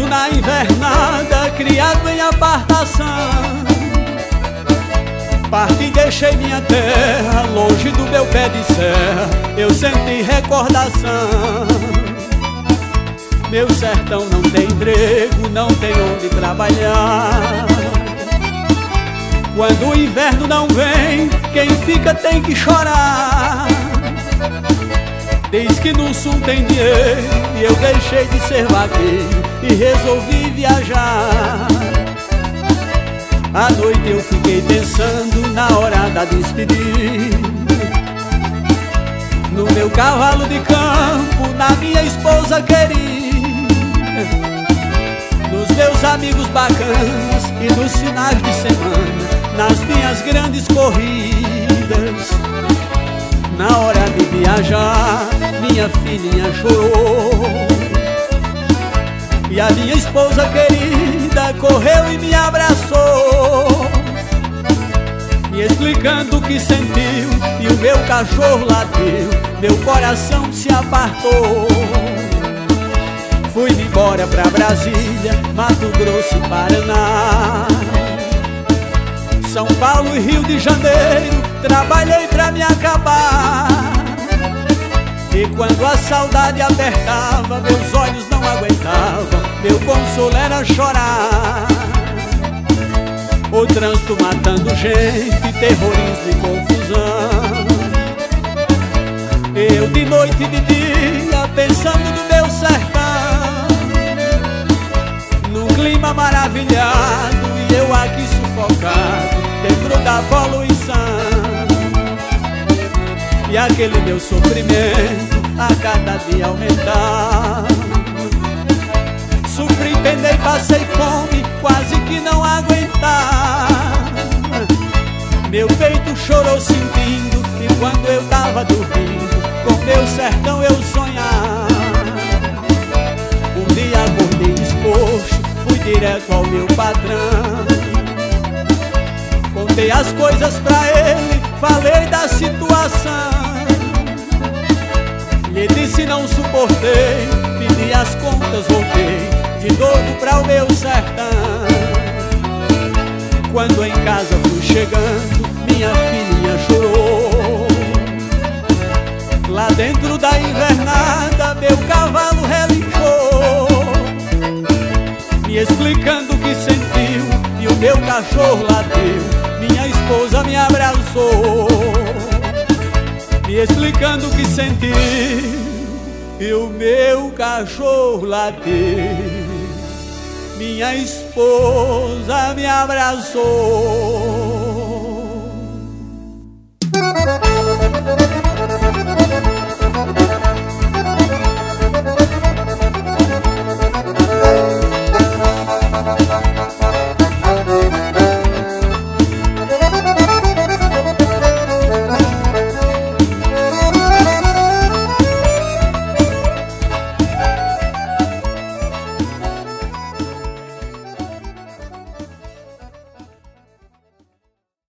na invernada, criado em apartação. Parti e deixei minha terra, longe do meu pé de serra. Eu senti recordação. Meu sertão não tem emprego, não tem onde trabalhar. Quando o inverno não vem, quem fica tem que chorar. Diz que no sul tem dinheiro e eu deixei de ser vaqueiro e resolvi viajar. À noite eu fiquei pensando na hora da despedida, no meu cavalo de campo, na minha esposa querida, nos meus amigos bacanas e nos finais de semana, nas minhas grandes corridas. Na hora de viajar, minha filhinha chorou e a minha esposa querida correu e me abraçou, me explicando o que sentiu, e o meu cachorro latiu, meu coração se apartou. Fui-me embora pra Brasília, Mato Grosso e Paraná, São Paulo e Rio de Janeiro, trabalhei pra me acabar. E quando a saudade apertava, meus olhos não aguentavam, meu consolo era chorar. O trânsito matando gente, terrorismo e confusão. Eu de noite e de dia pensando no meu sertão, num clima maravilhado e eu aqui sufocado dentro da poluição. E aquele meu sofrimento a cada dia aumentar. Sofri, penei, passei fome, quase que não aguentar. Meu peito chorou sentindo que quando eu tava dormindo, com meu sertão eu sonhar. Um dia acordei disposto, fui direto ao meu patrão, contei as coisas pra ele, falei da situação. Lhe disse não suportei, pedi as contas, voltei de novo pra o meu sertão. Quando em casa fui chegando, minha filhinha chorou. Lá dentro da invernada, meu cavalo relinchou, me explicando o que sentiu, e o meu cachorro latiu, minha esposa me abraçou, me explicando o que sentiu, e o meu cachorro latiu, minha esposa me abraçou.